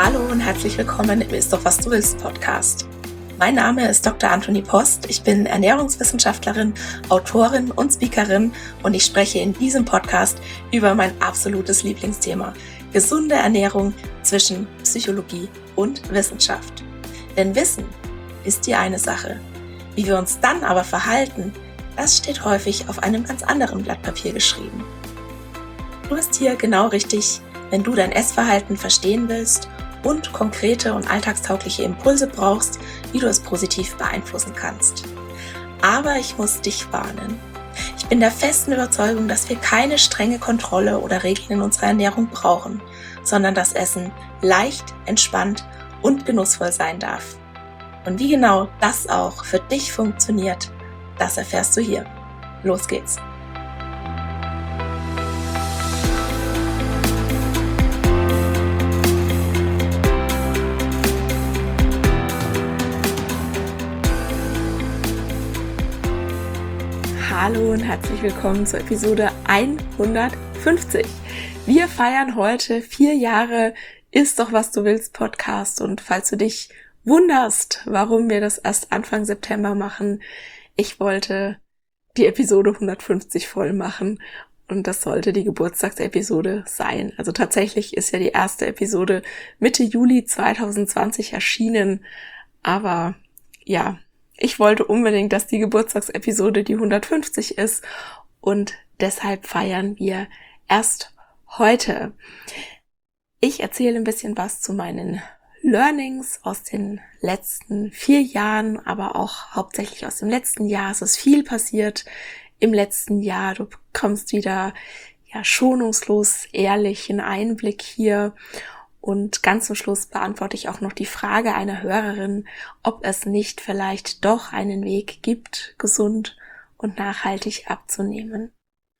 Hallo und herzlich willkommen im Ist doch was du willst Podcast. Mein Name ist Dr. Antonie Post, ich bin Ernährungswissenschaftlerin, Autorin und Speakerin und ich spreche in diesem Podcast über mein absolutes Lieblingsthema, gesunde Ernährung zwischen Psychologie und Wissenschaft. Denn Wissen ist die eine Sache, wie wir uns dann aber verhalten, das steht häufig auf einem ganz anderen Blatt Papier geschrieben. Du bist hier genau richtig, wenn du dein Essverhalten verstehen willst und konkrete und alltagstaugliche Impulse brauchst, wie du es positiv beeinflussen kannst. Aber ich muss dich warnen. Ich bin der festen Überzeugung, dass wir keine strenge Kontrolle oder Regeln in unserer Ernährung brauchen, sondern dass Essen leicht, entspannt und genussvoll sein darf. Und wie genau das auch für dich funktioniert, das erfährst du hier. Los geht's! Hallo und herzlich willkommen zur Episode 150. Wir feiern heute 4 Jahre Ist doch was du willst Podcast und falls du dich wunderst, warum wir das erst Anfang September machen, ich wollte die Episode 150 voll machen und das sollte die Geburtstagsepisode sein. Also tatsächlich ist ja die erste Episode Mitte Juli 2020 erschienen, aber ja, ich wollte unbedingt, dass die Geburtstagsepisode die 150 ist und deshalb feiern wir erst heute. Ich erzähle ein bisschen was zu meinen Learnings aus den letzten 4 Jahren, aber auch hauptsächlich aus dem letzten Jahr. Es ist viel passiert im letzten Jahr. Du bekommst wieder schonungslos ehrlichen Einblick hier. Und ganz zum Schluss beantworte ich auch noch die Frage einer Hörerin, ob es nicht vielleicht doch einen Weg gibt, gesund und nachhaltig abzunehmen.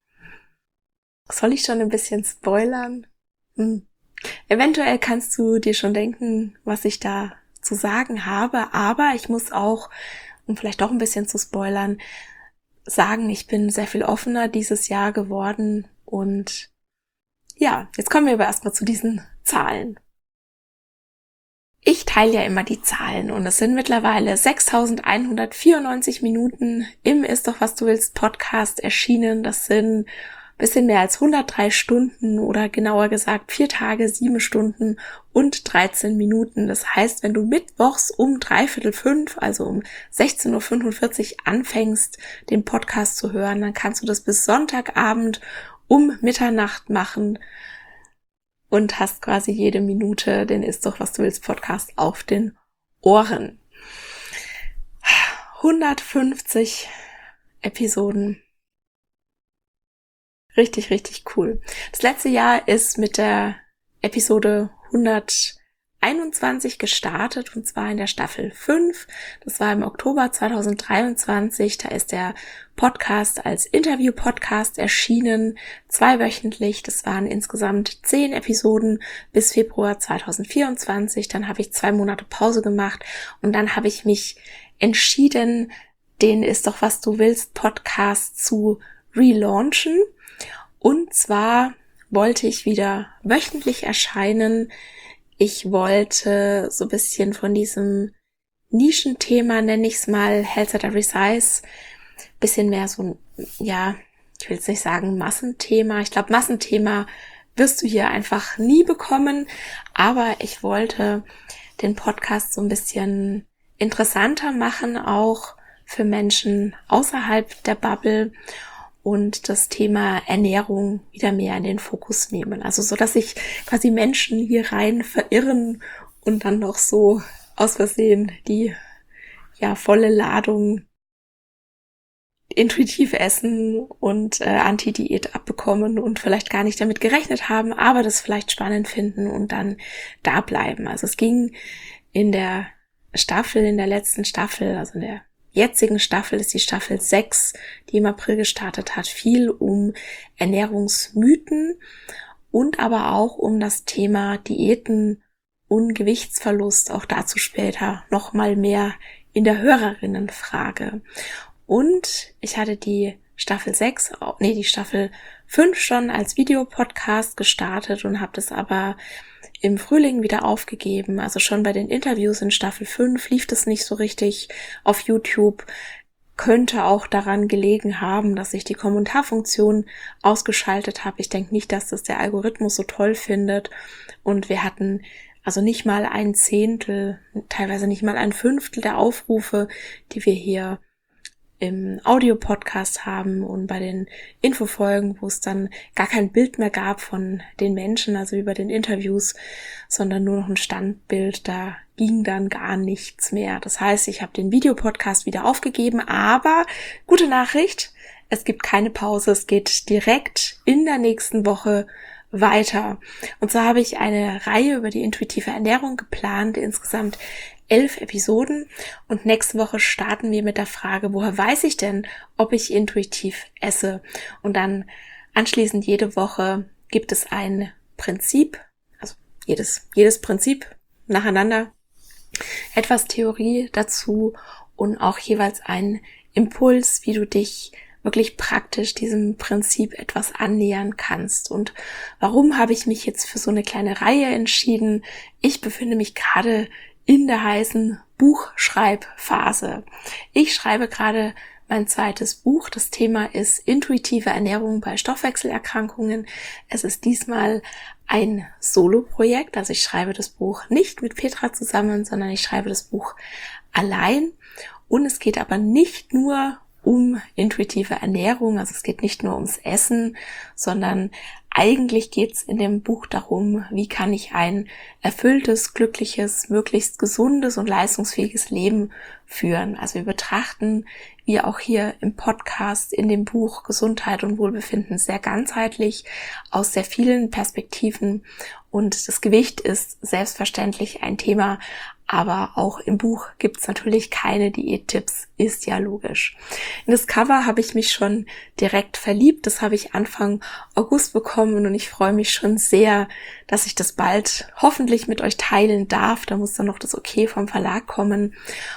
Soll ich schon ein bisschen spoilern? Eventuell kannst du dir schon denken, was ich da zu sagen habe, aber ich muss auch, um vielleicht doch ein bisschen zu spoilern, sagen, ich bin sehr viel offener dieses Jahr geworden und ja, jetzt kommen wir aber erstmal zu diesen Zahlen. Ich teile ja immer die Zahlen und es sind mittlerweile 6.194 Minuten im Ist doch was du willst Podcast erschienen. Das sind ein bisschen mehr als 103 Stunden oder genauer gesagt 4 Tage, 7 Stunden und 13 Minuten. Das heißt, wenn du mittwochs um 4:45, also um 16.45 Uhr anfängst, den Podcast zu hören, dann kannst du das bis Sonntagabend um Mitternacht machen und hast quasi jede Minute den Ist doch was du willst Podcast auf den Ohren. 150 Episoden. Richtig, richtig cool. Das letzte Jahr ist mit der Episode 121 gestartet und zwar in der Staffel 5. Das war im Oktober 2023. Da ist der Podcast als Interview-Podcast erschienen, 2-wöchentlich. Das waren insgesamt 10 Episoden bis Februar 2024. Dann habe ich 2 Monate Pause gemacht und dann habe ich mich entschieden, den Ist doch was du willst Podcast zu relaunchen. Und zwar wollte ich wieder wöchentlich erscheinen. Ich wollte so ein bisschen von diesem Nischenthema, nenne ich es mal, Health at Every Size, bisschen mehr so ein, ich will jetzt nicht sagen Massenthema. Ich glaube, Massenthema wirst du hier einfach nie bekommen. Aber ich wollte den Podcast so ein bisschen interessanter machen, auch für Menschen außerhalb der Bubble und das Thema Ernährung wieder mehr in den Fokus nehmen. Also so, dass sich quasi Menschen hier rein verirren und dann noch so aus Versehen die volle Ladung intuitiv essen und Anti-Diät abbekommen und vielleicht gar nicht damit gerechnet haben, aber das vielleicht spannend finden und dann da bleiben. Also es ging in der letzten Staffel, also in der jetzigen Staffel, ist die Staffel 6, die im April gestartet hat, viel um Ernährungsmythen und aber auch um das Thema Diäten und Gewichtsverlust, auch dazu später nochmal mehr in der Hörerinnenfrage. Und ich hatte die Staffel 6, die Staffel 5 schon als Videopodcast gestartet und habe das aber im Frühling wieder aufgegeben. Also schon bei den Interviews in Staffel 5 lief das nicht so richtig auf YouTube. Könnte auch daran gelegen haben, dass ich die Kommentarfunktion ausgeschaltet habe. Ich denke nicht, dass das der Algorithmus so toll findet. Und wir hatten also nicht mal ein Zehntel, teilweise nicht mal ein Fünftel der Aufrufe, die wir hier im Audio-Podcast haben und bei den Infofolgen, wo es dann gar kein Bild mehr gab von den Menschen, also über den Interviews, sondern nur noch ein Standbild, da ging dann gar nichts mehr. Das heißt, ich habe den Videopodcast wieder aufgegeben, aber gute Nachricht, es gibt keine Pause, es geht direkt in der nächsten Woche weiter. Und zwar habe ich eine Reihe über die intuitive Ernährung geplant, insgesamt 11 Episoden, und nächste Woche starten wir mit der Frage, woher weiß ich denn, ob ich intuitiv esse? Und dann anschließend jede Woche gibt es ein Prinzip, also jedes Prinzip nacheinander, etwas Theorie dazu und auch jeweils einen Impuls, wie du dich wirklich praktisch diesem Prinzip etwas annähern kannst. Und warum habe ich mich jetzt für so eine kleine Reihe entschieden? Ich befinde mich gerade in der heißen Buchschreibphase. Ich schreibe gerade mein zweites Buch. Das Thema ist intuitive Ernährung bei Stoffwechselerkrankungen. Es ist diesmal ein Solo-Projekt. Also ich schreibe das Buch nicht mit Petra zusammen, sondern ich schreibe das Buch allein. Und es geht aber nicht nur um intuitive Ernährung, also es geht nicht nur ums Essen, sondern eigentlich geht es in dem Buch darum, wie kann ich ein erfülltes, glückliches, möglichst gesundes und leistungsfähiges Leben führen. Also wir betrachten, wie auch hier im Podcast, in dem Buch Gesundheit und Wohlbefinden, sehr ganzheitlich aus sehr vielen Perspektiven, und das Gewicht ist selbstverständlich ein Thema, aber auch im Buch gibt's natürlich keine Diättipps, ist ja logisch. In das Cover habe ich mich schon direkt verliebt. Das habe ich Anfang August bekommen und ich freue mich schon sehr, dass ich das bald hoffentlich mit euch teilen darf. Da muss dann noch das Okay vom Verlag kommen.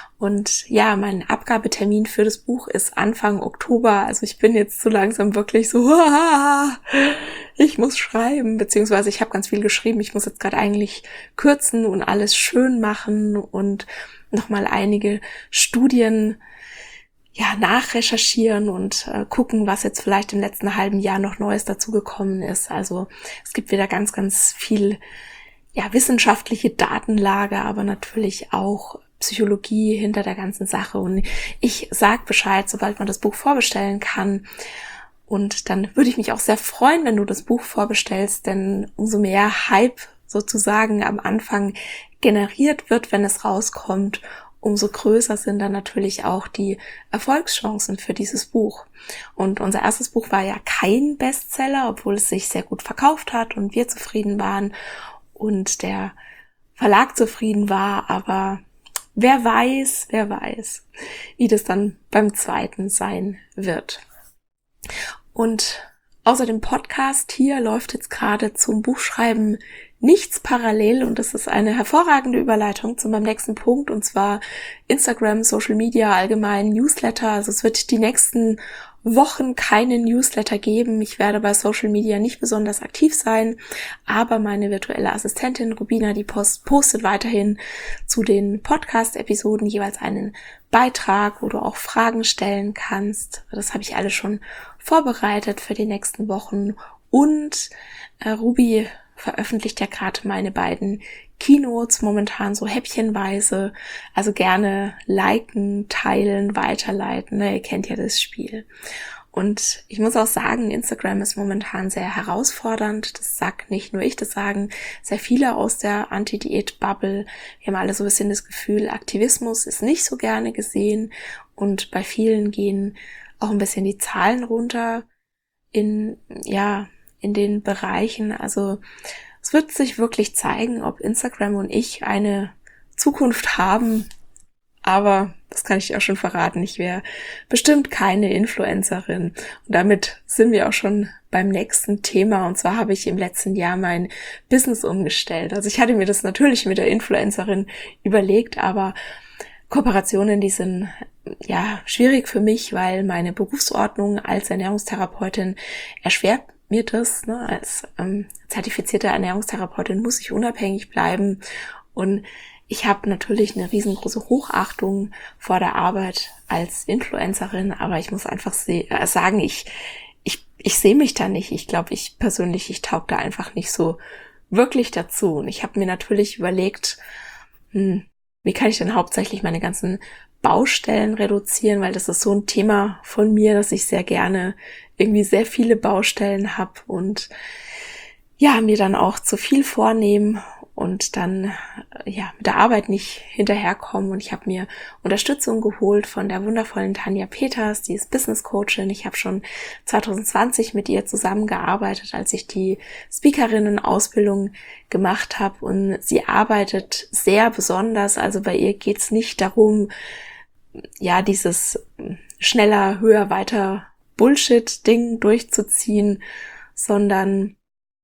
Und ja, mein Abgabetermin für das Buch ist Anfang Oktober. Also ich bin jetzt so langsam wirklich so, ich muss schreiben, beziehungsweise ich habe ganz viel geschrieben. Ich muss jetzt gerade eigentlich kürzen und alles schön machen und nochmal einige Studien nachrecherchieren und gucken, was jetzt vielleicht im letzten halben Jahr noch Neues dazugekommen ist. Also es gibt wieder ganz, ganz viel wissenschaftliche Datenlage, aber natürlich auch Psychologie hinter der ganzen Sache. Und ich sag Bescheid, sobald man das Buch vorbestellen kann. Und dann würde ich mich auch sehr freuen, wenn du das Buch vorbestellst, denn umso mehr Hype sozusagen am Anfang generiert wird, wenn es rauskommt, umso größer sind dann natürlich auch die Erfolgschancen für dieses Buch. Und unser erstes Buch war ja kein Bestseller, obwohl es sich sehr gut verkauft hat und wir zufrieden waren und der Verlag zufrieden war, aber wer weiß, wie das dann beim zweiten sein wird. Und außer dem Podcast hier läuft jetzt gerade zum Buchschreiben nichts parallel, und das ist eine hervorragende Überleitung zu meinem nächsten Punkt, und zwar Instagram, Social Media, allgemein Newsletter. Also es wird die nächsten Wochen keinen Newsletter geben. Ich werde bei Social Media nicht besonders aktiv sein, aber meine virtuelle Assistentin Rubina, die postet weiterhin zu den Podcast-Episoden jeweils einen Beitrag, wo du auch Fragen stellen kannst. Das habe ich alles schon vorbereitet für die nächsten Wochen, und Ruby veröffentlicht ja gerade meine beiden Keynotes momentan so häppchenweise, also gerne liken, teilen, weiterleiten, ne? Ihr kennt ja das Spiel. Und ich muss auch sagen, Instagram ist momentan sehr herausfordernd. Das sagt nicht nur ich, das sagen sehr viele aus der Anti-Diät-Bubble. Wir haben alle so ein bisschen das Gefühl, Aktivismus ist nicht so gerne gesehen, und bei vielen gehen auch ein bisschen die Zahlen runter in den Bereichen. Also es wird sich wirklich zeigen, ob Instagram und ich eine Zukunft haben. Aber das kann ich dir auch schon verraten, ich wäre bestimmt keine Influencerin. Und damit sind wir auch schon beim nächsten Thema. Und zwar habe ich im letzten Jahr mein Business umgestellt. Also ich hatte mir das natürlich mit der Influencerin überlegt, aber Kooperationen, die sind ja schwierig für mich, weil meine Berufsordnung als Ernährungstherapeutin erschwert mir das. Ne? Als zertifizierte Ernährungstherapeutin muss ich unabhängig bleiben und ich habe natürlich eine riesengroße Hochachtung vor der Arbeit als Influencerin, aber ich muss einfach sagen, ich sehe mich da nicht. Ich glaube, ich taug da einfach nicht so wirklich dazu. Und ich habe mir natürlich überlegt, wie kann ich denn hauptsächlich meine ganzen Baustellen reduzieren, weil das ist so ein Thema von mir, dass ich sehr gerne irgendwie sehr viele Baustellen habe und ja, mir dann auch zu viel vornehmen und dann ja mit der Arbeit nicht hinterherkommen. Und ich habe mir Unterstützung geholt von der wundervollen Tanja Peters, die ist Business Coachin. Ich habe schon 2020 mit ihr zusammengearbeitet, als ich die Speakerinnen-Ausbildung gemacht habe, und sie arbeitet sehr besonders. Also bei ihr geht's nicht darum, ja, dieses schneller, höher, weiter Bullshit-Ding durchzuziehen, sondern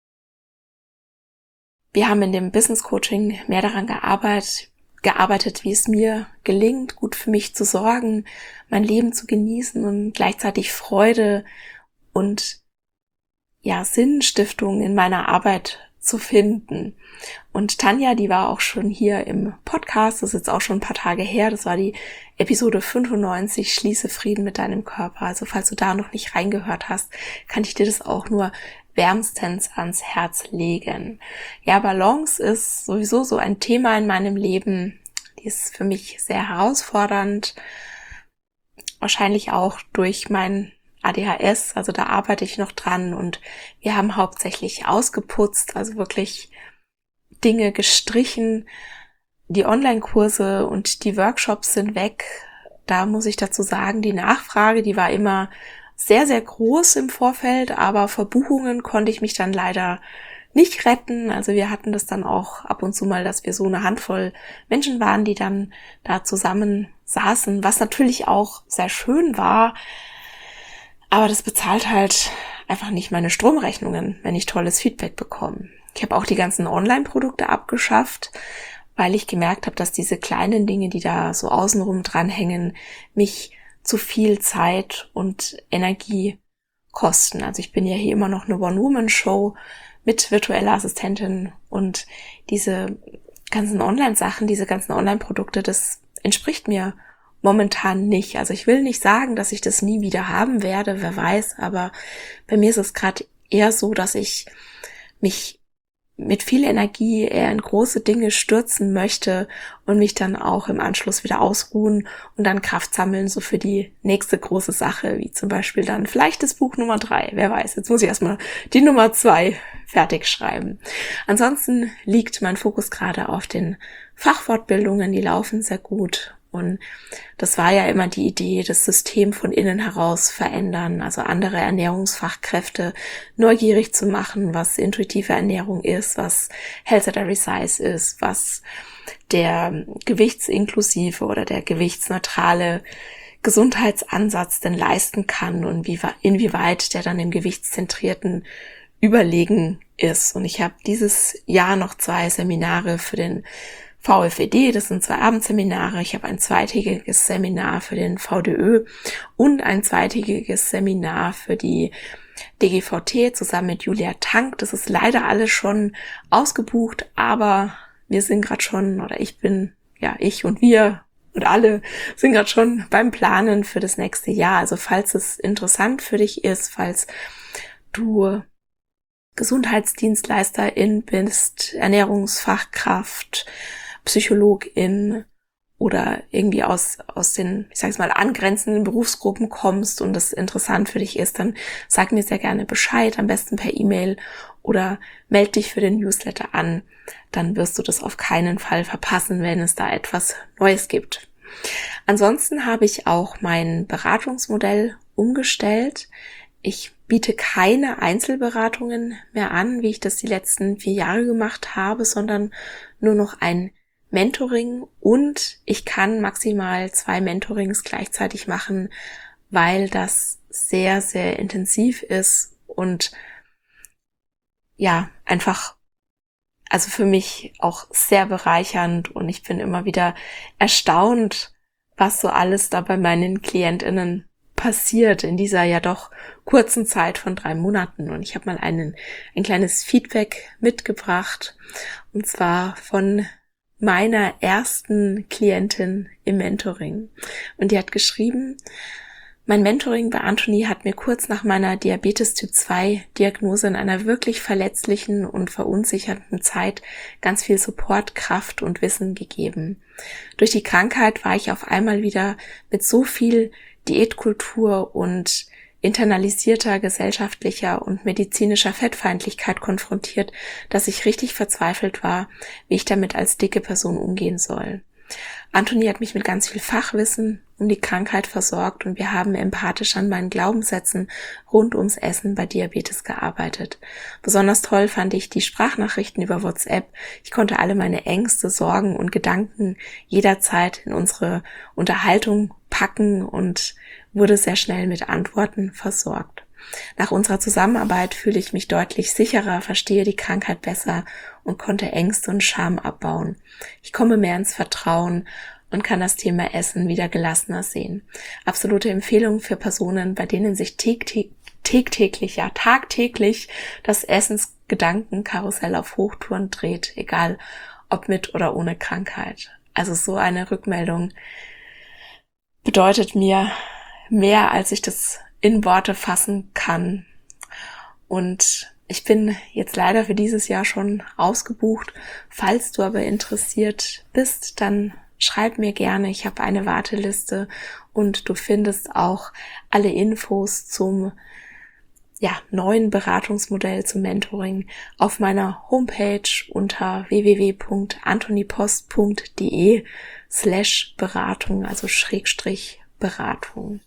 wir haben in dem Business Coaching mehr daran gearbeitet, wie es mir gelingt, gut für mich zu sorgen, mein Leben zu genießen und gleichzeitig Freude und ja, Sinnstiftung in meiner Arbeit zu finden. Und Tanja, die war auch schon hier im Podcast, das ist jetzt auch schon ein paar Tage her, das war die Episode 95, Schließe Frieden mit deinem Körper. Also falls du da noch nicht reingehört hast, kann ich dir das auch nur wärmstens ans Herz legen. Ja, Balance ist sowieso so ein Thema in meinem Leben, die ist für mich sehr herausfordernd, wahrscheinlich auch durch mein ADHS, also da arbeite ich noch dran, und wir haben hauptsächlich ausgeputzt, also wirklich Dinge gestrichen. Die Online-Kurse und die Workshops sind weg. Da muss ich dazu sagen, die Nachfrage, die war immer sehr, sehr groß im Vorfeld, aber vor Buchungen konnte ich mich dann leider nicht retten. Also wir hatten das dann auch ab und zu mal, dass wir so eine Handvoll Menschen waren, die dann da zusammen saßen, was natürlich auch sehr schön war. Aber das bezahlt halt einfach nicht meine Stromrechnungen, wenn ich tolles Feedback bekomme. Ich habe auch die ganzen Online-Produkte abgeschafft, weil ich gemerkt habe, dass diese kleinen Dinge, die da so außenrum dranhängen, mich zu viel Zeit und Energie kosten. Also ich bin ja hier immer noch eine One-Woman-Show mit virtueller Assistentin, und diese ganzen Online-Sachen, diese ganzen Online-Produkte, das entspricht mir momentan nicht. Also ich will nicht sagen, dass ich das nie wieder haben werde, wer weiß, aber bei mir ist es gerade eher so, dass ich mich mit viel Energie eher in große Dinge stürzen möchte und mich dann auch im Anschluss wieder ausruhen und dann Kraft sammeln, so für die nächste große Sache, wie zum Beispiel dann vielleicht das Buch Nummer 3, wer weiß, jetzt muss ich erstmal die Nummer 2 fertig schreiben. Ansonsten liegt mein Fokus gerade auf den Fachfortbildungen, die laufen sehr gut. Und das war ja immer die Idee, das System von innen heraus verändern, also andere Ernährungsfachkräfte neugierig zu machen, was intuitive Ernährung ist, was Health at Every Size ist, was der gewichtsinklusive oder der gewichtsneutrale Gesundheitsansatz denn leisten kann und inwieweit der dann im gewichtszentrierten überlegen ist. Und ich habe dieses Jahr noch 2 Seminare für den VFED, das sind 2 Abendseminare. Ich habe ein zweitägiges Seminar für den VDÖ und ein zweitägiges Seminar für die DGVT zusammen mit Julia Tank. Das ist leider alles schon ausgebucht, aber wir sind gerade schon, oder ich und wir und alle sind gerade schon beim Planen für das nächste Jahr. Also falls es interessant für dich ist, falls du Gesundheitsdienstleisterin bist, Ernährungsfachkraft, Psychologin oder irgendwie aus den, ich sage es mal, angrenzenden Berufsgruppen kommst und das interessant für dich ist, dann sag mir sehr gerne Bescheid, am besten per E-Mail oder melde dich für den Newsletter an. Dann wirst du das auf keinen Fall verpassen, wenn es da etwas Neues gibt. Ansonsten habe ich auch mein Beratungsmodell umgestellt. Ich biete keine Einzelberatungen mehr an, wie ich das die letzten 4 Jahre gemacht habe, sondern nur noch ein Mentoring, und ich kann maximal 2 Mentorings gleichzeitig machen, weil das sehr, sehr intensiv ist und ja, einfach, also für mich auch sehr bereichernd, und ich bin immer wieder erstaunt, was so alles da bei meinen KlientInnen passiert in dieser ja doch kurzen Zeit von 3 Monaten. Und ich habe mal ein kleines Feedback mitgebracht, und zwar von meiner ersten Klientin im Mentoring. Und die hat geschrieben: Mein Mentoring bei Anthony hat mir kurz nach meiner Diabetes-Typ-2-Diagnose in einer wirklich verletzlichen und verunsicherten Zeit ganz viel Support, Kraft und Wissen gegeben. Durch die Krankheit war ich auf einmal wieder mit so viel Diätkultur und internalisierter gesellschaftlicher und medizinischer Fettfeindlichkeit konfrontiert, dass ich richtig verzweifelt war, wie ich damit als dicke Person umgehen soll. Anthony hat mich mit ganz viel Fachwissen um die Krankheit versorgt und wir haben empathisch an meinen Glaubenssätzen rund ums Essen bei Diabetes gearbeitet. Besonders toll fand ich die Sprachnachrichten über WhatsApp. Ich konnte alle meine Ängste, Sorgen und Gedanken jederzeit in unsere Unterhaltung packen und wurde sehr schnell mit Antworten versorgt. Nach unserer Zusammenarbeit fühle ich mich deutlich sicherer, verstehe die Krankheit besser und konnte Ängste und Scham abbauen. Ich komme mehr ins Vertrauen und kann das Thema Essen wieder gelassener sehen. Absolute Empfehlung für Personen, bei denen sich tagtäglich das Essensgedankenkarussell auf Hochtouren dreht, egal ob mit oder ohne Krankheit. Also so eine Rückmeldung bedeutet mir mehr, als ich das in Worte fassen kann. Und ich bin jetzt leider für dieses Jahr schon ausgebucht. Falls du aber interessiert bist, dann schreib mir gerne. Ich habe eine Warteliste und du findest auch alle Infos zum neuen Beratungsmodell zum Mentoring auf meiner Homepage unter www.anthonypost.de/Beratung, also /Beratung.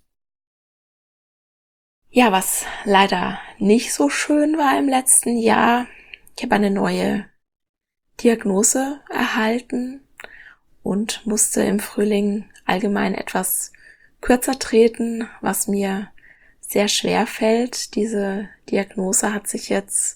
Ja, was leider nicht so schön war im letzten Jahr: Ich habe eine neue Diagnose erhalten und musste im Frühling allgemein etwas kürzer treten, was mir sehr schwer fällt. Diese Diagnose hat sich jetzt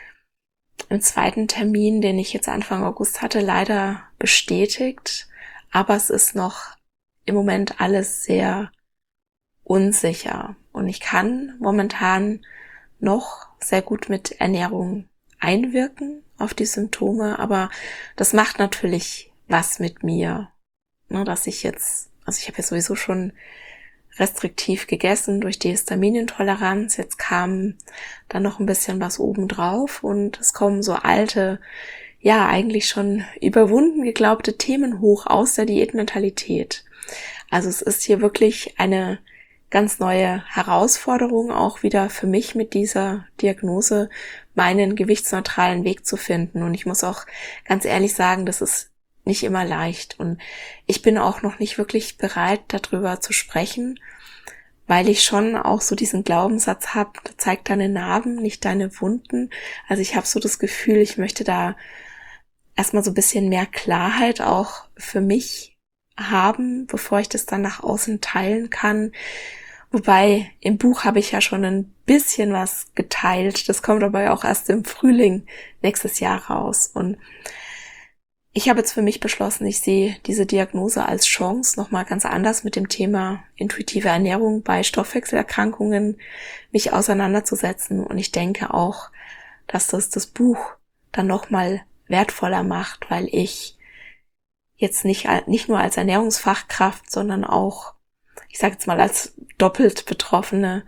im 2. Termin, den ich jetzt Anfang August hatte, leider bestätigt. Aber es ist noch im Moment alles sehr unsicher. Und ich kann momentan noch sehr gut mit Ernährung einwirken auf die Symptome, aber das macht natürlich was mit mir, dass ich habe ja sowieso schon restriktiv gegessen durch die Histaminintoleranz, jetzt kam dann noch ein bisschen was obendrauf und es kommen so alte, eigentlich schon überwunden geglaubte Themen hoch aus der Diätmentalität. Also es ist hier wirklich eine ganz neue Herausforderung auch wieder für mich mit dieser Diagnose, meinen gewichtsneutralen Weg zu finden. Und ich muss auch ganz ehrlich sagen, das ist nicht immer leicht. Und ich bin auch noch nicht wirklich bereit, darüber zu sprechen, weil ich schon auch so diesen Glaubenssatz habe: zeig deine Narben, nicht deine Wunden. Also ich habe so das Gefühl, ich möchte da erstmal so ein bisschen mehr Klarheit auch für mich haben, bevor ich das dann nach außen teilen kann. Wobei, im Buch habe ich ja schon ein bisschen was geteilt. Das kommt aber auch erst im Frühling nächstes Jahr raus. Und ich habe jetzt für mich beschlossen, ich sehe diese Diagnose als Chance, nochmal ganz anders mit dem Thema intuitive Ernährung bei Stoffwechselerkrankungen mich auseinanderzusetzen. Und ich denke auch, dass das Buch dann nochmal wertvoller macht, weil ich jetzt nicht nur als Ernährungsfachkraft, sondern auch, ich sage jetzt mal als doppelt Betroffene,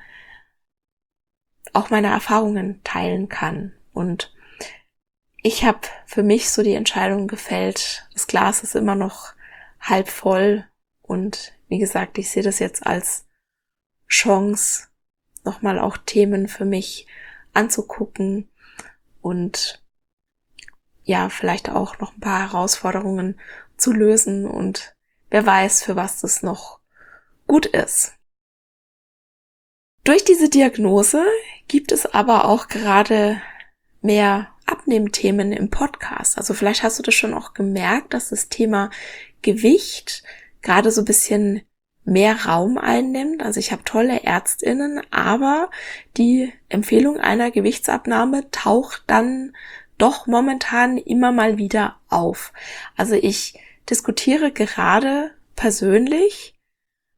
auch meine Erfahrungen teilen kann. Und ich habe für mich so die Entscheidung gefällt, das Glas ist immer noch halb voll und wie gesagt, ich sehe das jetzt als Chance, nochmal auch Themen für mich anzugucken und vielleicht auch noch ein paar Herausforderungen zu lösen und wer weiß, für was das noch gut ist. Durch diese Diagnose gibt es aber auch gerade mehr Abnehmthemen im Podcast. Also vielleicht hast du das schon auch gemerkt, dass das Thema Gewicht gerade so ein bisschen mehr Raum einnimmt. Also ich habe tolle ÄrztInnen, aber die Empfehlung einer Gewichtsabnahme taucht dann doch momentan immer mal wieder auf. Also ich diskutiere gerade persönlich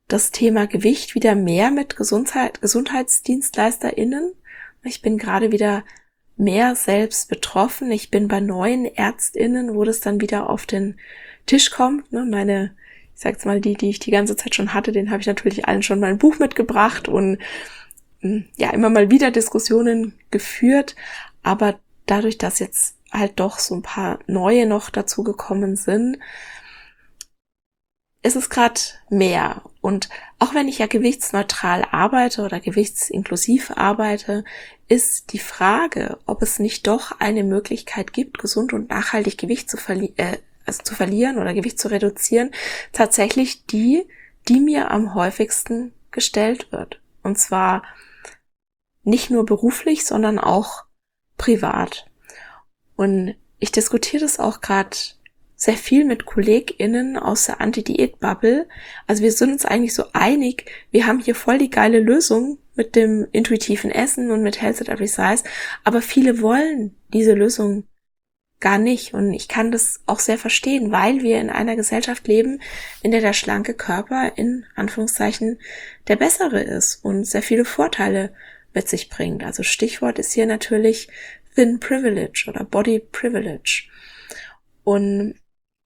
das Thema Gewicht wieder mehr mit GesundheitsdienstleisterInnen. Ich bin gerade wieder mehr selbst betroffen. Ich bin bei neuen ÄrztInnen, wo das dann wieder auf den Tisch kommt. Meine, ich sag jetzt mal, die ich die ganze Zeit schon hatte, denen habe ich natürlich allen schon mein Buch mitgebracht und ja, immer mal wieder Diskussionen geführt. Aber dadurch, dass jetzt halt doch so ein paar neue noch dazu gekommen sind, ist es gerade mehr. Und auch wenn ich ja gewichtsneutral arbeite oder gewichtsinklusiv arbeite, ist die Frage, ob es nicht doch eine Möglichkeit gibt, gesund und nachhaltig Gewicht zu verlieren oder Gewicht zu reduzieren, tatsächlich die mir am häufigsten gestellt wird. Und zwar nicht nur beruflich, sondern auch privat. Und ich diskutiere das auch gerade sehr viel mit KollegInnen aus der Anti-Diät-Bubble. Also wir sind uns eigentlich so einig, wir haben hier voll die geile Lösung mit dem intuitiven Essen und mit Health at Every Size, aber viele wollen diese Lösung gar nicht. Und ich kann das auch sehr verstehen, weil wir in einer Gesellschaft leben, in der schlanke Körper in Anführungszeichen der bessere ist und sehr viele Vorteile mit sich bringt. Also Stichwort ist hier natürlich Thin Privilege oder Body Privilege. Und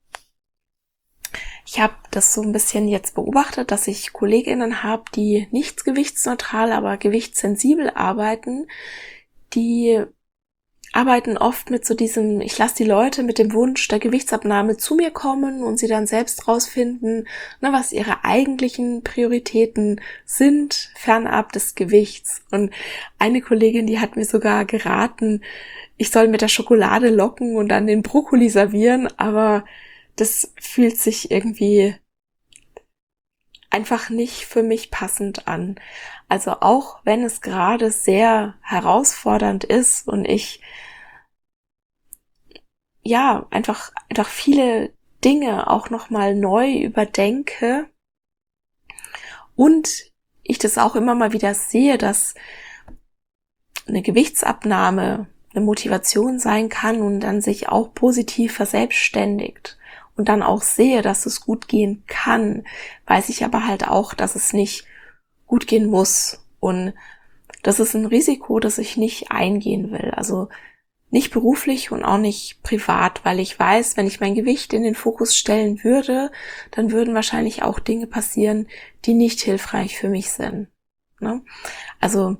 ich habe das so ein bisschen jetzt beobachtet, dass ich KollegInnen habe, die nicht gewichtsneutral, aber gewichtssensibel arbeiten. Die arbeiten oft mit so diesem, ich lasse die Leute mit dem Wunsch der Gewichtsabnahme zu mir kommen und sie dann selbst rausfinden, was ihre eigentlichen Prioritäten sind, fernab des Gewichts. Und eine Kollegin, die hat mir sogar geraten, ich soll mit der Schokolade locken und dann den Brokkoli servieren, aber das fühlt sich irgendwie einfach nicht für mich passend an. Also auch wenn es gerade sehr herausfordernd ist und ich ja einfach viele Dinge auch nochmal neu überdenke und ich das auch immer mal wieder sehe, dass eine Gewichtsabnahme eine Motivation sein kann und dann sich auch positiv verselbstständigt und dann auch sehe, dass es gut gehen kann, weiß ich aber halt auch, dass es nicht gut gehen muss. Und das ist ein Risiko, das ich nicht eingehen will. Also nicht beruflich und auch nicht privat, weil ich weiß, wenn ich mein Gewicht in den Fokus stellen würde, dann würden wahrscheinlich auch Dinge passieren, die nicht hilfreich für mich sind. Ne? Also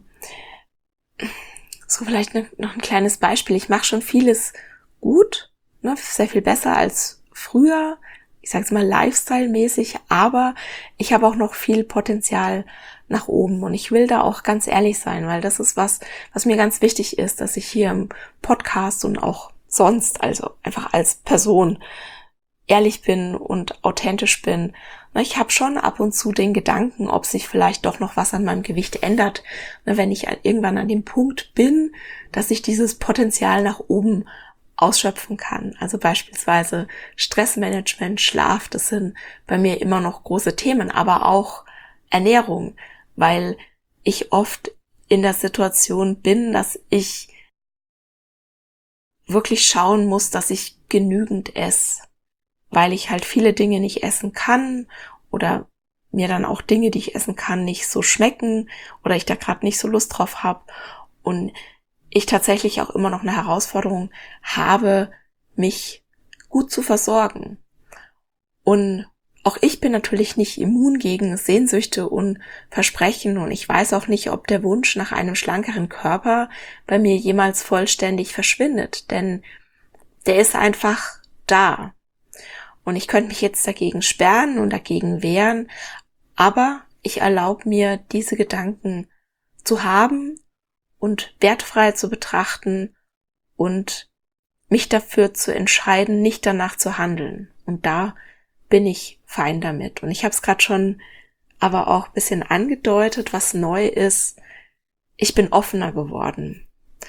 so vielleicht noch ein kleines Beispiel. Ich mache schon vieles gut, sehr viel besser als früher, ich sage es mal Lifestyle-mäßig, aber ich habe auch noch viel Potenzial nach oben und ich will da auch ganz ehrlich sein, weil das ist was mir ganz wichtig ist, dass ich hier im Podcast und auch sonst, also einfach als Person ehrlich bin und authentisch bin. Ich habe schon ab und zu den Gedanken, ob sich vielleicht doch noch was an meinem Gewicht ändert, wenn ich irgendwann an dem Punkt bin, dass ich dieses Potenzial nach oben ausschöpfen kann. Also beispielsweise Stressmanagement, Schlaf, das sind bei mir immer noch große Themen, aber auch Ernährung, weil ich oft in der Situation bin, dass ich wirklich schauen muss, dass ich genügend esse, weil ich halt viele Dinge nicht essen kann oder mir dann auch Dinge, die ich essen kann, nicht so schmecken oder ich da gerade nicht so Lust drauf habe und ich tatsächlich auch immer noch eine Herausforderung habe, mich gut zu versorgen. Und auch ich bin natürlich nicht immun gegen Sehnsüchte und Versprechen und ich weiß auch nicht, ob der Wunsch nach einem schlankeren Körper bei mir jemals vollständig verschwindet, denn der ist einfach da. Und ich könnte mich jetzt dagegen sperren und dagegen wehren, aber ich erlaube mir, diese Gedanken zu haben und wertfrei zu betrachten und mich dafür zu entscheiden, nicht danach zu handeln. Und da bin ich fein damit. Und ich habe es gerade schon aber auch ein bisschen angedeutet, was neu ist. Ich bin offener geworden.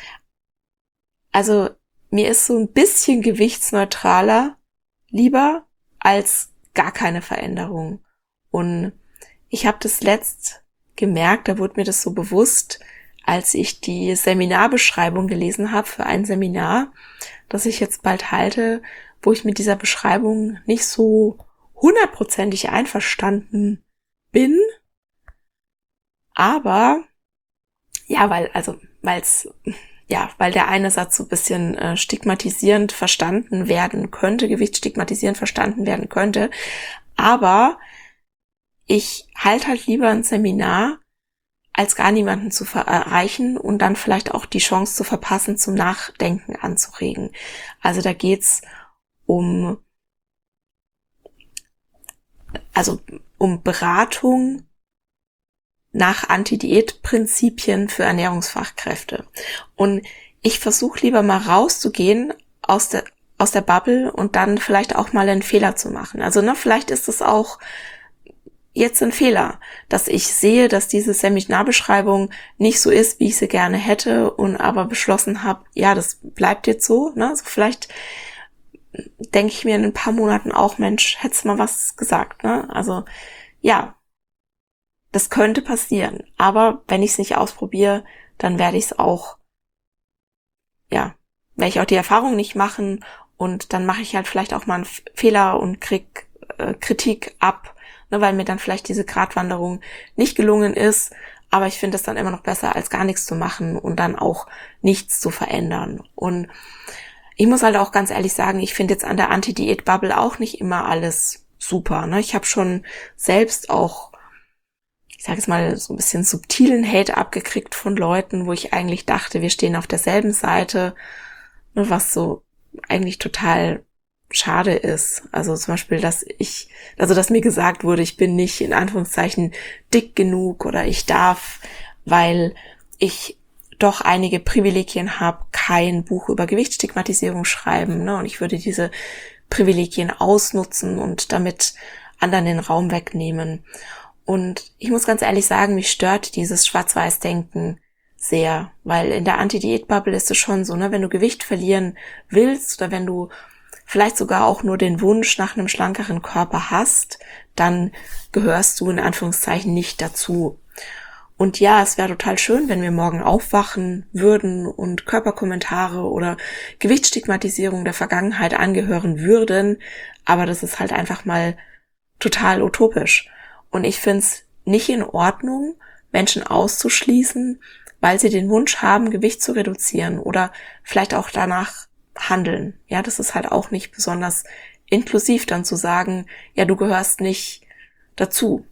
Also mir ist so ein bisschen gewichtsneutraler lieber als gar keine Veränderung. Und ich habe das letzt gemerkt, da wurde mir das so bewusst, als ich die Seminarbeschreibung gelesen habe für ein Seminar, das ich jetzt bald halte, wo ich mit dieser Beschreibung nicht so hundertprozentig einverstanden bin. Aber, ja, weil der eine Satz so ein bisschen stigmatisierend verstanden werden könnte, gewichtsstigmatisierend verstanden werden könnte. Aber ich halte halt lieber ein Seminar, als gar niemanden zu erreichen und dann vielleicht auch die Chance zu verpassen, zum Nachdenken anzuregen. Also da geht's um Beratung nach Anti-Diät-Prinzipien für Ernährungsfachkräfte. Und ich versuche lieber mal rauszugehen aus der Bubble und dann vielleicht auch mal einen Fehler zu machen. Also vielleicht ist es auch jetzt ein Fehler, dass ich sehe, dass diese Seminarbeschreibung nicht so ist, wie ich sie gerne hätte und aber beschlossen habe, ja, das bleibt jetzt so. Also vielleicht denke ich mir in ein paar Monaten auch, Mensch, hättest mal was gesagt. Also ja, das könnte passieren. Aber wenn ich es nicht ausprobiere, dann werde ich auch die Erfahrung nicht machen und dann mache ich halt vielleicht auch mal einen Fehler und krieg Kritik ab, weil mir dann vielleicht diese Gratwanderung nicht gelungen ist. Aber ich finde es dann immer noch besser, als gar nichts zu machen und dann auch nichts zu verändern. Und ich muss halt auch ganz ehrlich sagen, ich finde jetzt an der Anti-Diät-Bubble auch nicht immer alles super. Ich habe schon selbst auch, ich sage jetzt mal, so ein bisschen subtilen Hate abgekriegt von Leuten, wo ich eigentlich dachte, wir stehen auf derselben Seite, was so eigentlich total schade ist. Also zum Beispiel, dass mir gesagt wurde, ich bin nicht in Anführungszeichen dick genug oder ich darf, weil ich doch einige Privilegien habe, kein Buch über Gewichtsstigmatisierung schreiben, und ich würde diese Privilegien ausnutzen und damit anderen den Raum wegnehmen. Und ich muss ganz ehrlich sagen, mich stört dieses Schwarz-Weiß-Denken sehr, weil in der Anti-Diät-Bubble ist es schon so, wenn du Gewicht verlieren willst oder wenn du vielleicht sogar auch nur den Wunsch nach einem schlankeren Körper hast, dann gehörst du in Anführungszeichen nicht dazu. Und ja, es wäre total schön, wenn wir morgen aufwachen würden und Körperkommentare oder Gewichtsstigmatisierung der Vergangenheit angehören würden, aber das ist halt einfach mal total utopisch. Und ich finde es nicht in Ordnung, Menschen auszuschließen, weil sie den Wunsch haben, Gewicht zu reduzieren oder vielleicht auch danach handeln. Ja, das ist halt auch nicht besonders inklusiv, dann zu sagen, ja, du gehörst nicht dazu.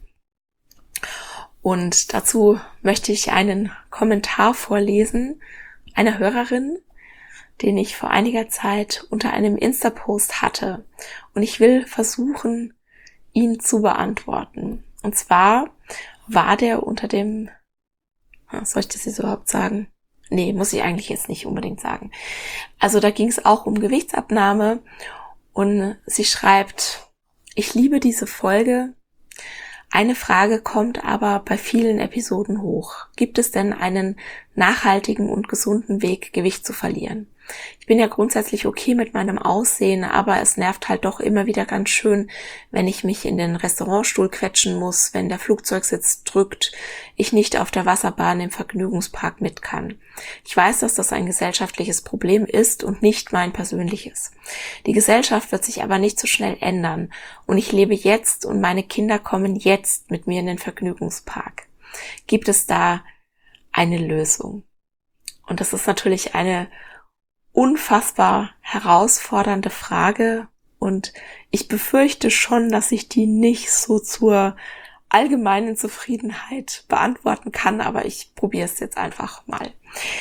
Und dazu möchte ich einen Kommentar vorlesen einer Hörerin, den ich vor einiger Zeit unter einem Insta-Post hatte. Und ich will versuchen, ihn zu beantworten. Und zwar war der unter dem, soll ich das jetzt überhaupt sagen? Nee, muss ich eigentlich jetzt nicht unbedingt sagen. Also da ging es auch um Gewichtsabnahme und sie schreibt, ich liebe diese Folge. Eine Frage kommt aber bei vielen Episoden hoch. Gibt es denn einen nachhaltigen und gesunden Weg, Gewicht zu verlieren? Ich bin ja grundsätzlich okay mit meinem Aussehen, aber es nervt halt doch immer wieder ganz schön, wenn ich mich in den Restaurantstuhl quetschen muss, wenn der Flugzeugsitz drückt, ich nicht auf der Wasserbahn im Vergnügungspark mit kann. Ich weiß, dass das ein gesellschaftliches Problem ist und nicht mein persönliches. Die Gesellschaft wird sich aber nicht so schnell ändern und ich lebe jetzt und meine Kinder kommen jetzt mit mir in den Vergnügungspark. Gibt es da eine Lösung? Und das ist natürlich eine unfassbar herausfordernde Frage und ich befürchte schon, dass ich die nicht so zur allgemeinen Zufriedenheit beantworten kann, aber ich probiere es jetzt einfach mal.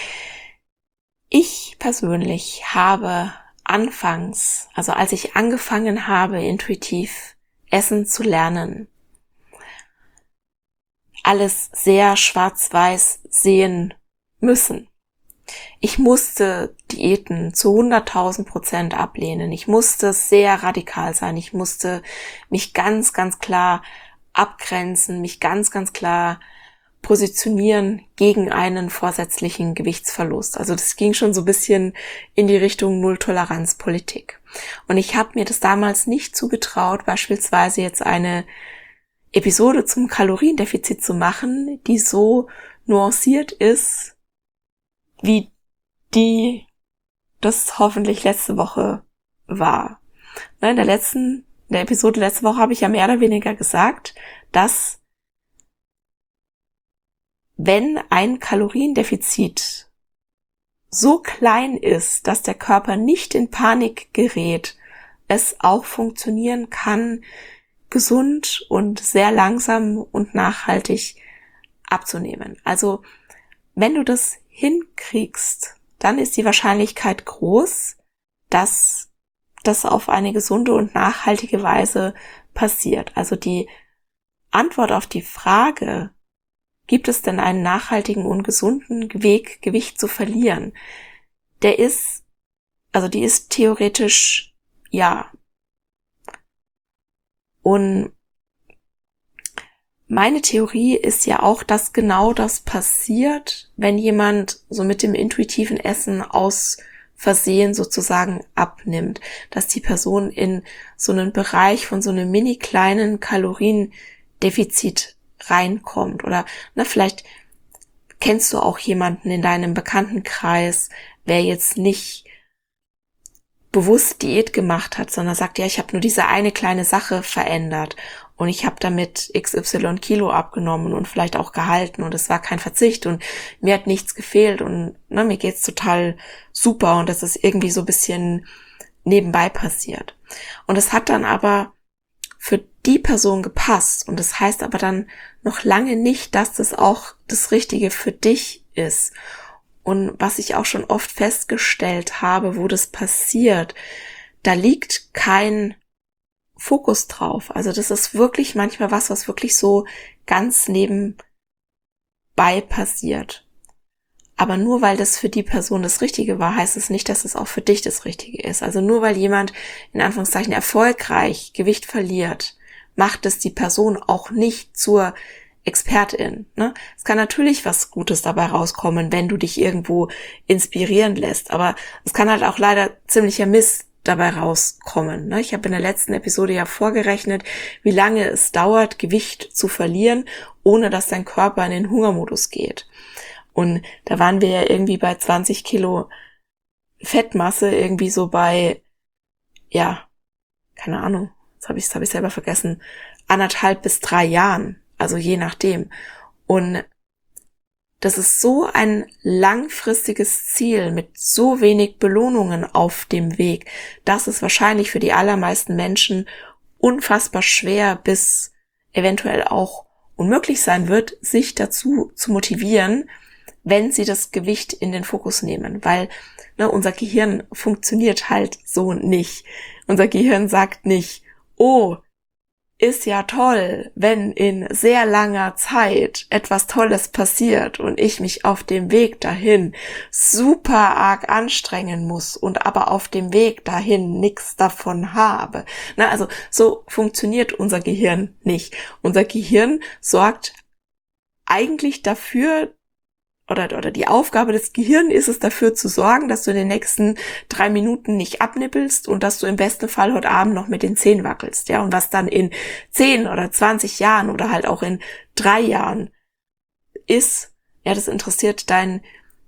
Ich persönlich habe anfangs, also als ich angefangen habe, intuitiv essen zu lernen, alles sehr schwarz-weiß sehen müssen. Ich musste Diäten zu 100.000% ablehnen. Ich musste sehr radikal sein. Ich musste mich ganz, ganz klar abgrenzen, mich ganz, ganz klar positionieren gegen einen vorsätzlichen Gewichtsverlust. Also das ging schon so ein bisschen in die Richtung Null-Toleranz-Politik. Und ich habe mir das damals nicht zugetraut, beispielsweise jetzt eine Episode zum Kaloriendefizit zu machen, die so nuanciert ist, wie die das hoffentlich letzte Woche war. In der Episode letzte Woche habe ich ja mehr oder weniger gesagt, dass wenn ein Kaloriendefizit so klein ist, dass der Körper nicht in Panik gerät, es auch funktionieren kann, gesund und sehr langsam und nachhaltig abzunehmen. Also wenn du das hinkriegst, dann ist die Wahrscheinlichkeit groß, dass das auf eine gesunde und nachhaltige Weise passiert. Also die Antwort auf die Frage, gibt es denn einen nachhaltigen und gesunden Weg, Gewicht zu verlieren? Die ist theoretisch ja. Und meine Theorie ist ja auch, dass genau das passiert, wenn jemand so mit dem intuitiven Essen aus Versehen sozusagen abnimmt, dass die Person in so einen Bereich von so einem mini kleinen Kaloriendefizit reinkommt. Oder vielleicht kennst du auch jemanden in deinem Bekanntenkreis, wer jetzt nicht bewusst Diät gemacht hat, sondern sagt, ja, ich habe nur diese eine kleine Sache verändert und ich habe damit XY Kilo abgenommen und vielleicht auch gehalten und es war kein Verzicht und mir hat nichts gefehlt und mir geht's total super und das ist irgendwie so ein bisschen nebenbei passiert. Und es hat dann aber für die Person gepasst und das heißt aber dann noch lange nicht, dass das auch das Richtige für dich ist. Und was ich auch schon oft festgestellt habe, wo das passiert, da liegt kein Fokus drauf. Also das ist wirklich manchmal was wirklich so ganz nebenbei passiert. Aber nur weil das für die Person das Richtige war, heißt es nicht, dass es auch für dich das Richtige ist. Also nur weil jemand in Anführungszeichen erfolgreich Gewicht verliert, macht es die Person auch nicht zur Expertin. Es kann natürlich was Gutes dabei rauskommen, wenn du dich irgendwo inspirieren lässt, aber es kann halt auch leider ziemlicher Mist dabei rauskommen. Ich habe in der letzten Episode ja vorgerechnet, wie lange es dauert, Gewicht zu verlieren, ohne dass dein Körper in den Hungermodus geht. Und da waren wir ja irgendwie bei 20 Kilo Fettmasse, irgendwie so bei, keine Ahnung, jetzt habe ich selber vergessen, 1,5 bis 3 Jahren. Also je nachdem. Und das ist so ein langfristiges Ziel mit so wenig Belohnungen auf dem Weg, dass es wahrscheinlich für die allermeisten Menschen unfassbar schwer bis eventuell auch unmöglich sein wird, sich dazu zu motivieren, wenn sie das Gewicht in den Fokus nehmen. Weil unser Gehirn funktioniert halt so nicht. Unser Gehirn sagt nicht, oh, ist ja toll, wenn in sehr langer Zeit etwas Tolles passiert und ich mich auf dem Weg dahin super arg anstrengen muss und aber auf dem Weg dahin nichts davon habe. Also so funktioniert unser Gehirn nicht. Unser Gehirn sorgt eigentlich dafür, oder die Aufgabe des Gehirns ist es, dafür zu sorgen, dass du in den nächsten 3 Minuten nicht abnippelst und dass du im besten Fall heute Abend noch mit den Zähnen wackelst, und was dann in 10 oder 20 Jahren oder halt auch in 3 Jahren ist, das interessiert dein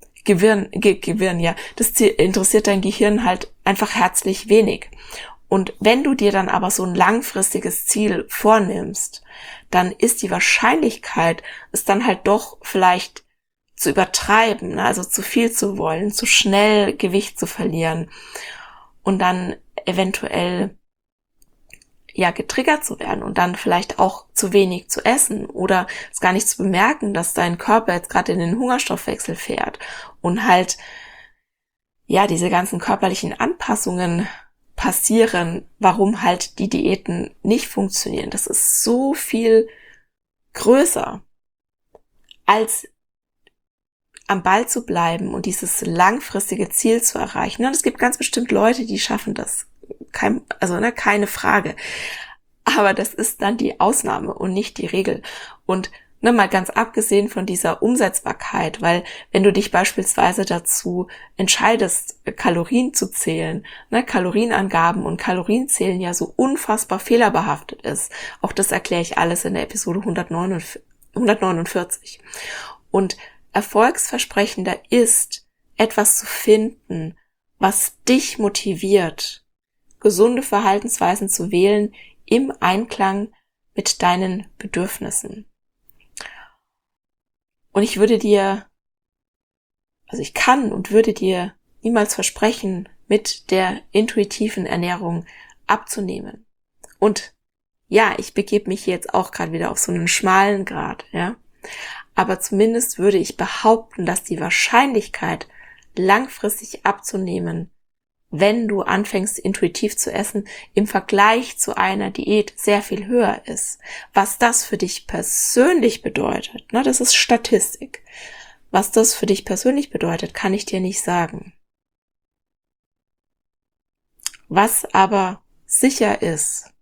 das interessiert dein Gehirn halt einfach herzlich wenig. Und wenn du dir dann aber so ein langfristiges Ziel vornimmst, dann ist die Wahrscheinlichkeit, es dann halt doch vielleicht zu übertreiben, also zu viel zu wollen, zu schnell Gewicht zu verlieren und dann eventuell getriggert zu werden und dann vielleicht auch zu wenig zu essen oder es gar nicht zu bemerken, dass dein Körper jetzt gerade in den Hungerstoffwechsel fährt und halt diese ganzen körperlichen Anpassungen passieren, warum halt die Diäten nicht funktionieren. Das ist so viel größer als am Ball zu bleiben und dieses langfristige Ziel zu erreichen. Und es gibt ganz bestimmt Leute, die schaffen das. Keine Frage. Aber das ist dann die Ausnahme und nicht die Regel. Und mal ganz abgesehen von dieser Umsetzbarkeit, weil wenn du dich beispielsweise dazu entscheidest, Kalorien zu zählen, Kalorienangaben und Kalorienzählen ja so unfassbar fehlerbehaftet ist. Auch das erkläre ich alles in der Episode 149. Und erfolgsversprechender ist, etwas zu finden, was dich motiviert, gesunde Verhaltensweisen zu wählen im Einklang mit deinen Bedürfnissen. Und ich kann und würde dir niemals versprechen, mit der intuitiven Ernährung abzunehmen. Und ja, ich begebe mich jetzt auch gerade wieder auf so einen schmalen Grat, ja. Aber zumindest würde ich behaupten, dass die Wahrscheinlichkeit, langfristig abzunehmen, wenn du anfängst intuitiv zu essen, im Vergleich zu einer Diät sehr viel höher ist. Was das für dich persönlich bedeutet, ne, das ist Statistik. Was das für dich persönlich bedeutet, kann ich dir nicht sagen. Was aber sicher ist,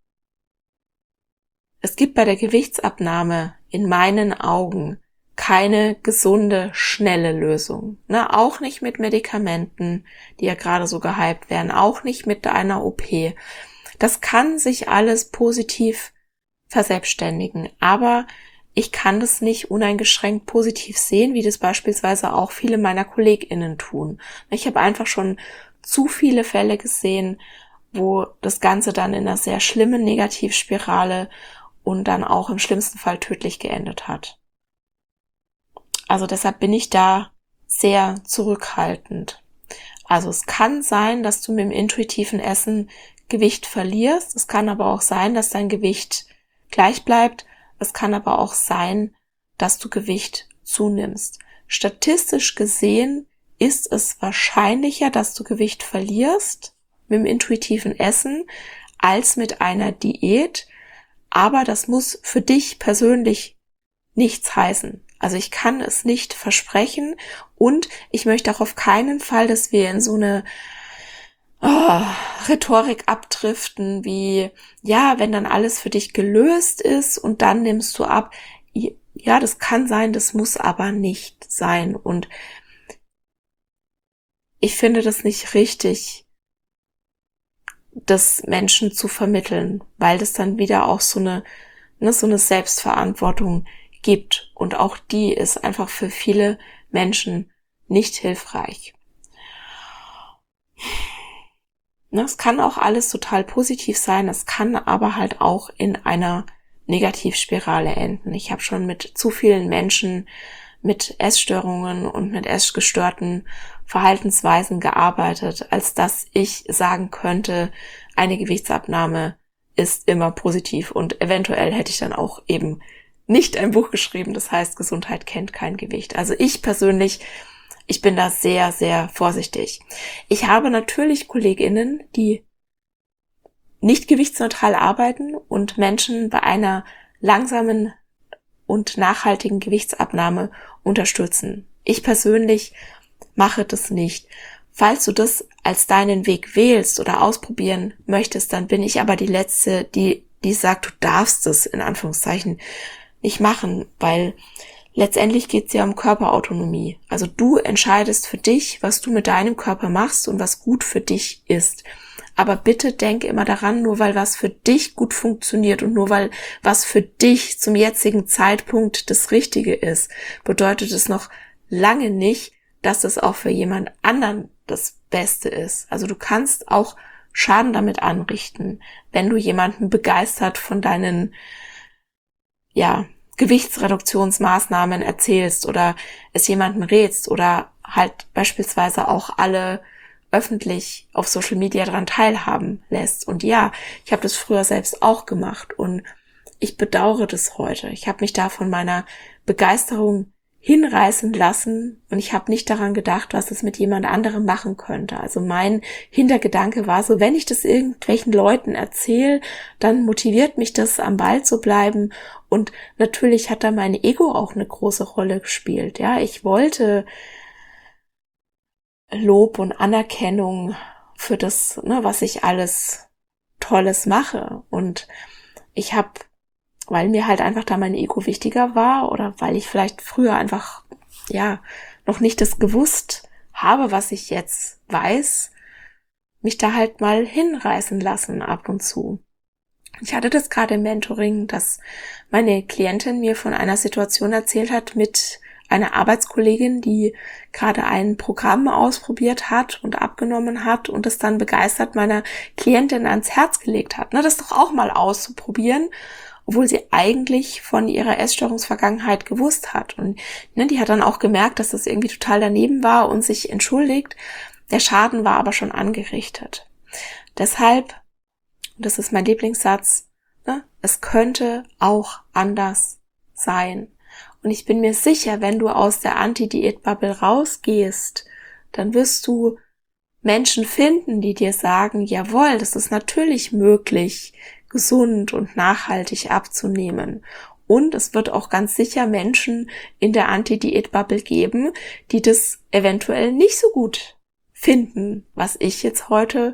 es gibt bei der Gewichtsabnahme in meinen Augen keine gesunde, schnelle Lösung. Ne, auch nicht mit Medikamenten, die ja gerade so gehypt werden, auch nicht mit einer OP. Das kann sich alles positiv verselbstständigen, aber ich kann das nicht uneingeschränkt positiv sehen, wie das beispielsweise auch viele meiner KollegInnen tun. Ich habe einfach schon zu viele Fälle gesehen, wo das Ganze dann in einer sehr schlimmen Negativspirale und dann auch im schlimmsten Fall tödlich geendet hat. Also deshalb bin ich da sehr zurückhaltend. Also es kann sein, dass du mit dem intuitiven Essen Gewicht verlierst. Es kann aber auch sein, dass dein Gewicht gleich bleibt. Es kann aber auch sein, dass du Gewicht zunimmst. Statistisch gesehen ist es wahrscheinlicher, dass du Gewicht verlierst mit dem intuitiven Essen als mit einer Diät. Aber das muss für dich persönlich nichts heißen. Also ich kann es nicht versprechen und ich möchte auch auf keinen Fall, dass wir in so eine Rhetorik abdriften, wie, ja, wenn dann alles für dich gelöst ist und dann nimmst du ab. Ja, das kann sein, das muss aber nicht sein. Und ich finde das nicht richtig, das Menschen zu vermitteln, weil das dann wieder auch so eine Selbstverantwortung gibt. Und auch die ist einfach für viele Menschen nicht hilfreich. Es kann auch alles total positiv sein, es kann aber halt auch in einer Negativspirale enden. Ich habe schon mit zu vielen Menschen mit Essstörungen und mit essgestörten Verhaltensweisen gearbeitet, als dass ich sagen könnte, eine Gewichtsabnahme ist immer positiv und eventuell hätte ich dann auch eben nicht ein Buch geschrieben, das heißt, Gesundheit kennt kein Gewicht. Also ich persönlich, ich bin da sehr, sehr vorsichtig. Ich habe natürlich KollegInnen, die nicht gewichtsneutral arbeiten und Menschen bei einer langsamen und nachhaltigen Gewichtsabnahme unterstützen. Ich persönlich mache das nicht. Falls du das als deinen Weg wählst oder ausprobieren möchtest, dann bin ich aber die Letzte, die sagt, du darfst es in Anführungszeichen nicht machen, weil letztendlich geht es ja um Körperautonomie. Also du entscheidest für dich, was du mit deinem Körper machst und was gut für dich ist. Aber bitte denk immer daran, nur weil was für dich gut funktioniert und nur weil was für dich zum jetzigen Zeitpunkt das Richtige ist, bedeutet es noch lange nicht, dass es auch für jemand anderen das Beste ist. Also du kannst auch Schaden damit anrichten, wenn du jemanden begeistert von deinen Gewichtsreduktionsmaßnahmen erzählst oder es jemandem rätst oder halt beispielsweise auch alle öffentlich auf Social Media daran teilhaben lässt. Und ja, ich habe das früher selbst auch gemacht und ich bedauere das heute. Ich habe mich da von meiner Begeisterung hinreißen lassen und ich habe nicht daran gedacht, was es mit jemand anderem machen könnte. Also mein Hintergedanke war so, wenn ich das irgendwelchen Leuten erzähle, dann motiviert mich das, am Ball zu bleiben. Und natürlich hat da mein Ego auch eine große Rolle gespielt. Ja, ich wollte Lob und Anerkennung für das, was ich alles Tolles mache. Und ich habe, weil mir halt einfach da mein Ego wichtiger war oder weil ich vielleicht früher einfach, noch nicht das gewusst habe, was ich jetzt weiß, mich da halt mal hinreißen lassen ab und zu. Ich hatte das gerade im Mentoring, dass meine Klientin mir von einer Situation erzählt hat mit einer Arbeitskollegin, die gerade ein Programm ausprobiert hat und abgenommen hat und es dann begeistert meiner Klientin ans Herz gelegt hat, das doch auch mal auszuprobieren. obwohl sie eigentlich von ihrer Essstörungsvergangenheit gewusst hat. Und die hat dann auch gemerkt, dass das irgendwie total daneben war und sich entschuldigt. Der Schaden war aber schon angerichtet. Deshalb, und das ist mein Lieblingssatz, es könnte auch anders sein. Und ich bin mir sicher, wenn du aus der Anti-Diät-Bubble rausgehst, dann wirst du Menschen finden, die dir sagen, jawohl, das ist natürlich möglich, gesund und nachhaltig abzunehmen. Und es wird auch ganz sicher Menschen in der Anti-Diät-Bubble geben, die das eventuell nicht so gut finden, was ich jetzt heute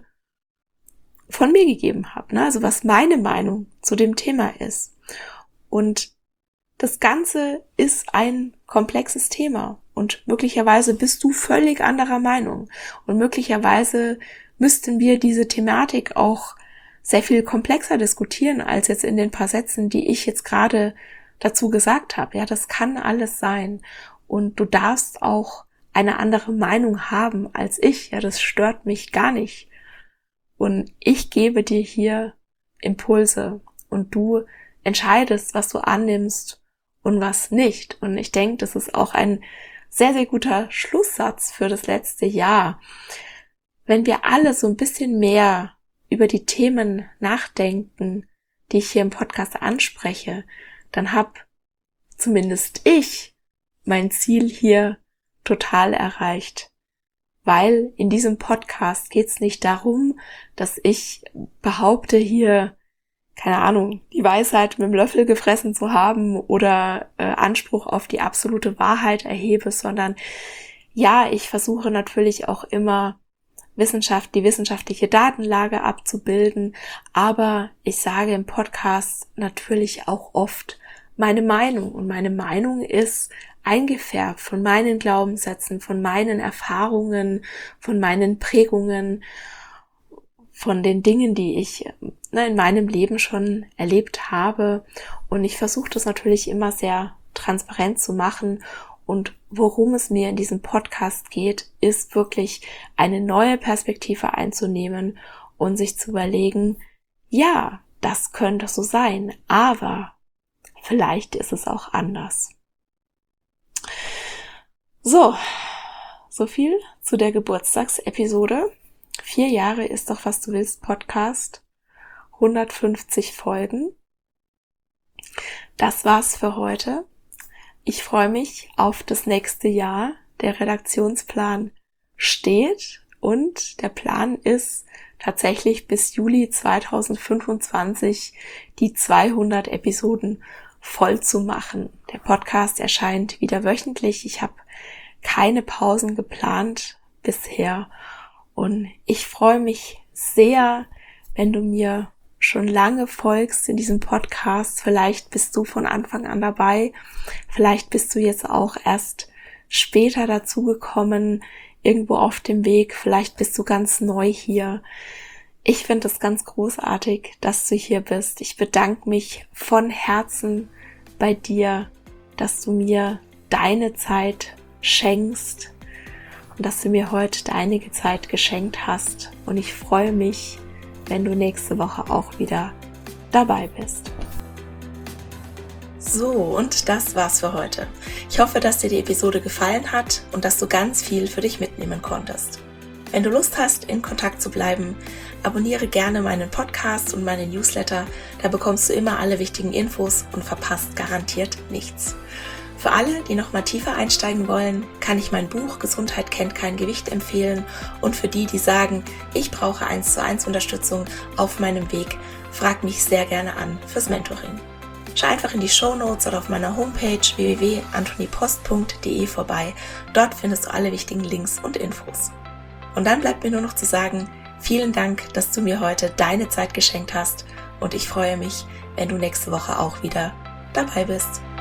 von mir gegeben habe, also was meine Meinung zu dem Thema ist. Und das Ganze ist ein komplexes Thema und möglicherweise bist du völlig anderer Meinung und möglicherweise müssten wir diese Thematik auch sehr viel komplexer diskutieren als jetzt in den paar Sätzen, die ich jetzt gerade dazu gesagt habe. Ja, das kann alles sein und du darfst auch eine andere Meinung haben als ich. Ja, das stört mich gar nicht. Und ich gebe dir hier Impulse und du entscheidest, was du annimmst und was nicht. Und ich denke, das ist auch ein sehr, sehr guter Schlusssatz für das letzte Jahr. Wenn wir alle so ein bisschen mehr über die Themen nachdenken, die ich hier im Podcast anspreche, dann hab zumindest ich mein Ziel hier total erreicht. Weil in diesem Podcast geht's nicht darum, dass ich behaupte hier, keine Ahnung, die Weisheit mit dem Löffel gefressen zu haben oder Anspruch auf die absolute Wahrheit erhebe, sondern ja, ich versuche natürlich auch immer die wissenschaftliche Datenlage abzubilden, aber ich sage im Podcast natürlich auch oft meine Meinung und meine Meinung ist eingefärbt von meinen Glaubenssätzen, von meinen Erfahrungen, von meinen Prägungen, von den Dingen, die ich in meinem Leben schon erlebt habe. Und ich versuche das natürlich immer sehr transparent zu machen. Und worum es mir in diesem Podcast geht, ist wirklich eine neue Perspektive einzunehmen und sich zu überlegen, ja, das könnte so sein, aber vielleicht ist es auch anders. So viel zu der Geburtstagsepisode. 4 Jahre ist doch, was du willst, Podcast. 150 Folgen. Das war's für heute. Ich freue mich auf das nächste Jahr. Der Redaktionsplan steht und der Plan ist tatsächlich bis Juli 2025 die 200 Episoden voll zu machen. Der Podcast erscheint wieder wöchentlich. Ich habe keine Pausen geplant bisher und ich freue mich sehr, wenn du mir schon lange folgst in diesem Podcast. Vielleicht bist du von Anfang an dabei, vielleicht bist du jetzt auch erst später dazugekommen, irgendwo auf dem Weg, vielleicht bist du ganz neu hier. Ich finde es ganz großartig, dass du hier bist. Ich bedanke mich von Herzen bei dir, dass du mir deine Zeit schenkst und dass du mir heute einige Zeit geschenkt hast. Und ich freue mich, wenn du nächste Woche auch wieder dabei bist. So, und das war's für heute. Ich hoffe, dass dir die Episode gefallen hat und dass du ganz viel für dich mitnehmen konntest. Wenn du Lust hast, in Kontakt zu bleiben, abonniere gerne meinen Podcast und meinen Newsletter, da bekommst du immer alle wichtigen Infos und verpasst garantiert nichts. Für alle, die noch mal tiefer einsteigen wollen, kann ich mein Buch Gesundheit kennt kein Gewicht empfehlen und für die, die sagen, ich brauche 1:1 Unterstützung auf meinem Weg, frag mich sehr gerne an fürs Mentoring. Schau einfach in die Shownotes oder auf meiner Homepage www.antonipost.de vorbei, dort findest du alle wichtigen Links und Infos. Und dann bleibt mir nur noch zu sagen, vielen Dank, dass du mir heute deine Zeit geschenkt hast und ich freue mich, wenn du nächste Woche auch wieder dabei bist.